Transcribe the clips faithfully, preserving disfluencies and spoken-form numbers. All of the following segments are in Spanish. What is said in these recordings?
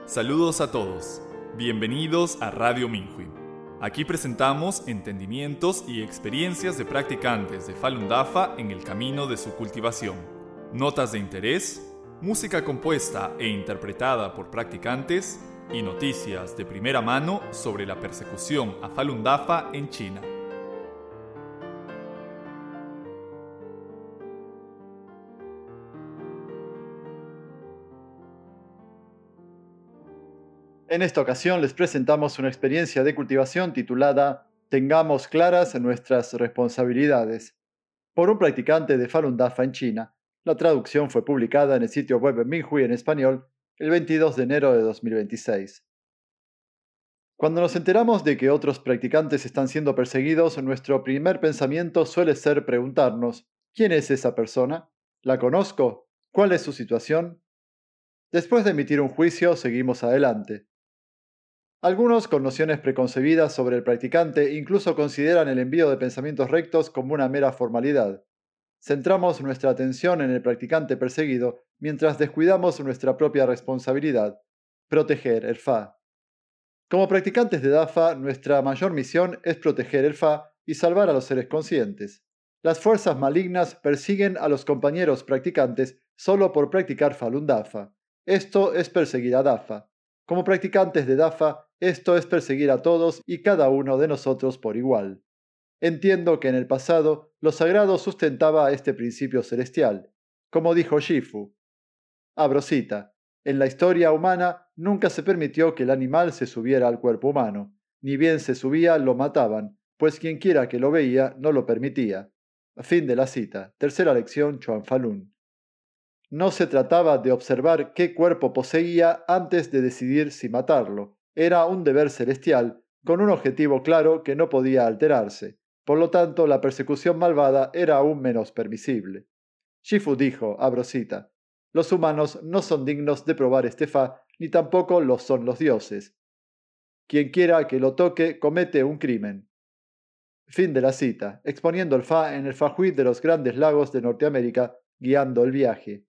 Saludos a todos. Bienvenidos a Radio Minhui. Aquí presentamos entendimientos y experiencias de practicantes de Falun Dafa en el camino de su cultivación. Notas de interés, música compuesta e interpretada por practicantes y noticias de primera mano sobre la persecución a Falun Dafa en China. En esta ocasión les presentamos una experiencia de cultivación titulada Tengamos claras nuestras responsabilidades, por un practicante de Falun Dafa en China. La traducción fue publicada en el sitio web Minhui en español el veintidós de enero de dos mil veintiséis. Cuando nos enteramos de que otros practicantes están siendo perseguidos, nuestro primer pensamiento suele ser preguntarnos: ¿quién es esa persona? ¿La conozco? ¿Cuál es su situación? Después de emitir un juicio, seguimos adelante. Algunos, con nociones preconcebidas sobre el practicante, incluso consideran el envío de pensamientos rectos como una mera formalidad. Centramos nuestra atención en el practicante perseguido mientras descuidamos nuestra propia responsabilidad: proteger el Fa. Como practicantes de Dafa, nuestra mayor misión es proteger el Fa y salvar a los seres conscientes. Las fuerzas malignas persiguen a los compañeros practicantes solo por practicar Falun Dafa. Esto es perseguir a Dafa. Como practicantes de Dafa, esto es perseguir a todos y cada uno de nosotros por igual. Entiendo que en el pasado lo sagrado sustentaba este principio celestial. Como dijo Shifu, abro cita, en la historia humana nunca se permitió que el animal se subiera al cuerpo humano. Ni bien se subía, lo mataban, pues quienquiera que lo veía no lo permitía. Fin de la cita. Tercera lección Chuan Falun. No se trataba de observar qué cuerpo poseía antes de decidir si matarlo. Era un deber celestial, con un objetivo claro que no podía alterarse. Por lo tanto, la persecución malvada era aún menos permisible. Shifu dijo, abro cita, los humanos no son dignos de probar este Fa, ni tampoco lo son los dioses. Quien quiera que lo toque comete un crimen. Fin de la cita, exponiendo el Fa en el Fahui de los Grandes Lagos de Norteamérica, guiando el viaje.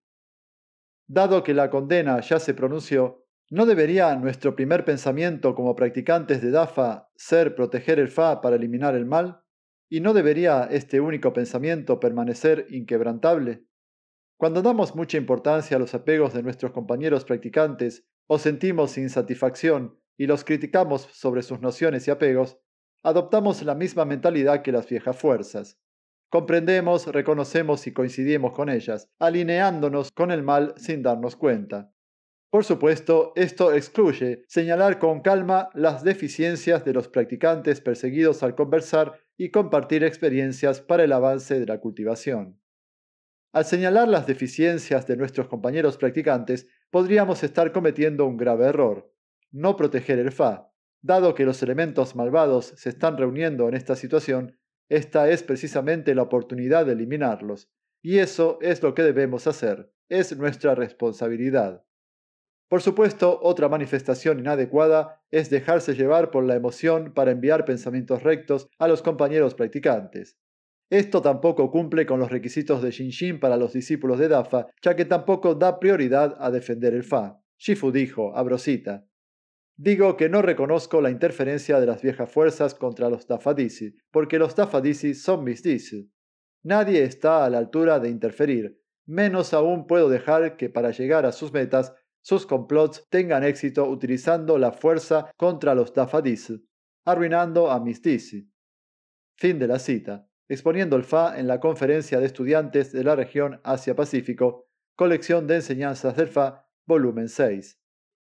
Dado que la condena ya se pronunció, ¿no debería nuestro primer pensamiento como practicantes de Dafa ser proteger el Fa para eliminar el mal? ¿Y no debería este único pensamiento permanecer inquebrantable? Cuando damos mucha importancia a los apegos de nuestros compañeros practicantes o sentimos insatisfacción y los criticamos sobre sus nociones y apegos, adoptamos la misma mentalidad que las viejas fuerzas. Comprendemos, reconocemos y coincidimos con ellas, alineándonos con el mal sin darnos cuenta. Por supuesto, esto excluye señalar con calma las deficiencias de los practicantes perseguidos al conversar y compartir experiencias para el avance de la cultivación. Al señalar las deficiencias de nuestros compañeros practicantes, podríamos estar cometiendo un grave error: no proteger el Fa. Dado que los elementos malvados se están reuniendo en esta situación, esta es precisamente la oportunidad de eliminarlos, y eso es lo que debemos hacer, es nuestra responsabilidad. Por supuesto, otra manifestación inadecuada es dejarse llevar por la emoción para enviar pensamientos rectos a los compañeros practicantes. Esto tampoco cumple con los requisitos de Shinjin para los discípulos de Dafa, ya que tampoco da prioridad a defender el Fa. Shifu dijo, abro cita, digo que no reconozco la interferencia de las viejas fuerzas contra los Dafadisi, porque los Dafadisi son mis Disi. Nadie está a la altura de interferir, menos aún puedo dejar que para llegar a sus metas, sus complots tengan éxito utilizando la fuerza contra los Dafadisi, arruinando a mis Disi. Fin de la cita, exponiendo el Fa en la Conferencia de Estudiantes de la Región Asia-Pacífico, Colección de Enseñanzas del Fa, volumen seis.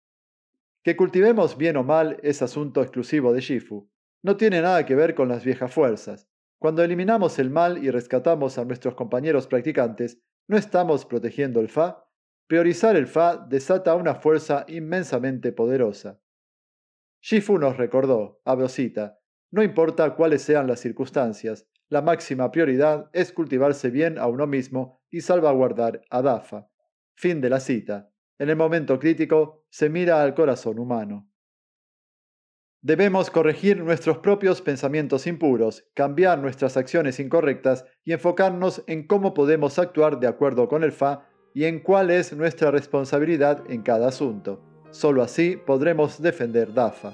Que cultivemos bien o mal es asunto exclusivo de Shifu. No tiene nada que ver con las viejas fuerzas. Cuando eliminamos el mal y rescatamos a nuestros compañeros practicantes, ¿no estamos protegiendo el Fa? Priorizar el Fa desata una fuerza inmensamente poderosa. Shifu nos recordó, abro cita, no importa cuáles sean las circunstancias, la máxima prioridad es cultivarse bien a uno mismo y salvaguardar a Dafa. Fin de la cita. En el momento crítico, se mira al corazón humano. Debemos corregir nuestros propios pensamientos impuros, cambiar nuestras acciones incorrectas y enfocarnos en cómo podemos actuar de acuerdo con el Fa y en cuál es nuestra responsabilidad en cada asunto. Solo así podremos defender DAFA.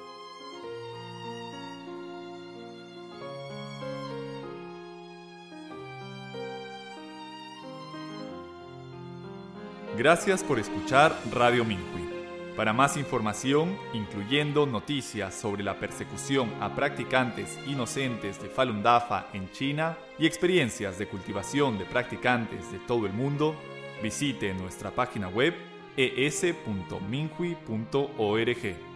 Gracias por escuchar Radio Minhui. Para más información, incluyendo noticias sobre la persecución a practicantes inocentes de Falun Dafa en China y experiencias de cultivación de practicantes de todo el mundo, visite nuestra página web e s punto minhui punto org.